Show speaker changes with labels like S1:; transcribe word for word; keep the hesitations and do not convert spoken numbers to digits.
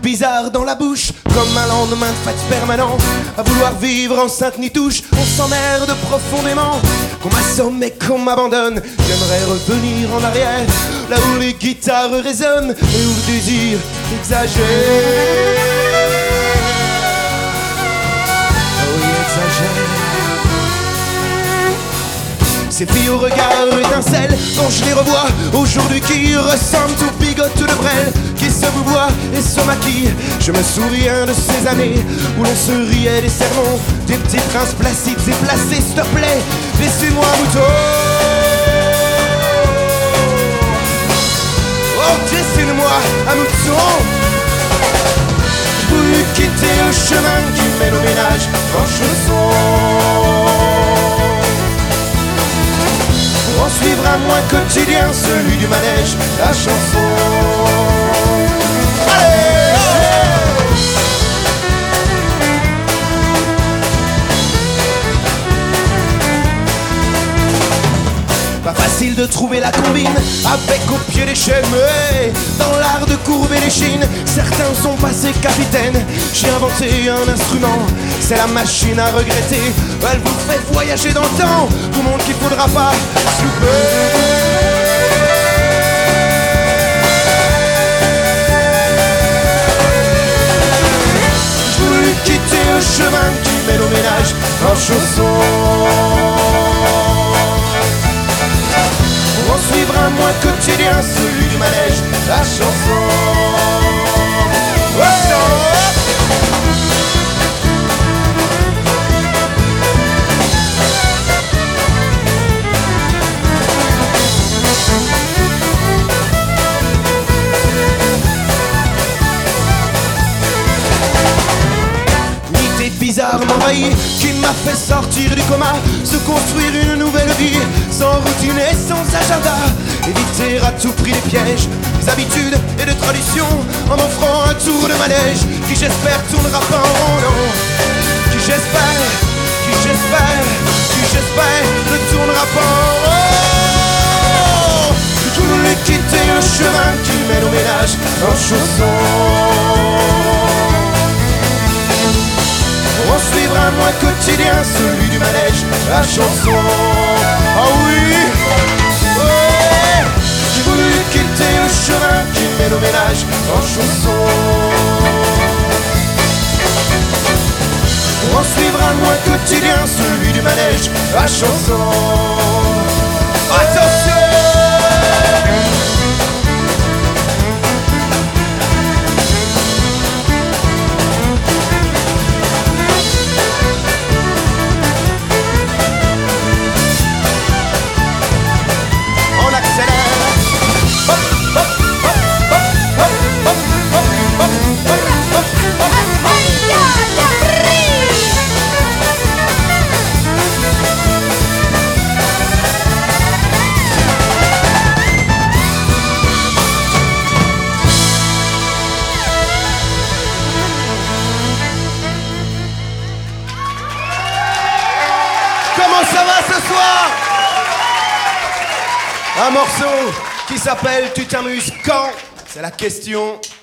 S1: bizarre dans la bouche, comme un lendemain de fête permanent. À vouloir vivre en sainte-nitouche, on s'emmerde profondément. Qu'on m'assomme et qu'on m'abandonne, j'aimerais revenir en arrière, là où les guitares résonnent et où le désir exagère. Oh oui, exagère. Ces filles au regard étincelle, quand je les revois aujourd'hui, qui ressemblent aux bigotes de Brel, qui se vouvoient et se maquillent. Je me souviens de ces années où l'on se riait des sermons des petits princes placides et placés. S'il te plaît, laissez-moi mouton. Oh, dessine-moi un mouton. Je voulais quitter le chemin qui mène au ménage en chaussons, pour en suivre un moins quotidien, celui du manège, la chanson. Allez, pas facile de trouver la combine avec au pied des chaînes, mais dans l'art de courber les chines, certains sont passés capitaines. J'ai inventé un instrument, c'est la machine à regretter. Elle vous fait voyager dans le temps, tout le monde qu'il faudra pas se louper. Je voulais quitter le chemin qui mène au ménage en chaussons, pour en suivre un moins quotidien, celui du manège, la chanson. Oh, oh. Bizarre m'envahit, qui m'a fait sortir du coma, se construire une nouvelle vie, sans routine et sans agenda, éviter à tout prix les pièges, des habitudes et des traditions, en offrant un tour de manège, qui j'espère tournera pas en rond, non, qui j'espère, qui j'espère, qui j'espère ne tournera pas en rond. Je voulais quitter le chemin qui mène au ménage en chaussons, pour en suivre un moins quotidien, celui du manège, la chanson. Ah oui, ouais. J'ai voulu quitter le chemin qui mène au ménage en chaussons, pour en suivre un moins quotidien, celui du manège, la chanson. Attention! Comment ça va ce soir? Un morceau qui s'appelle Tu t'amuses quand? C'est la question.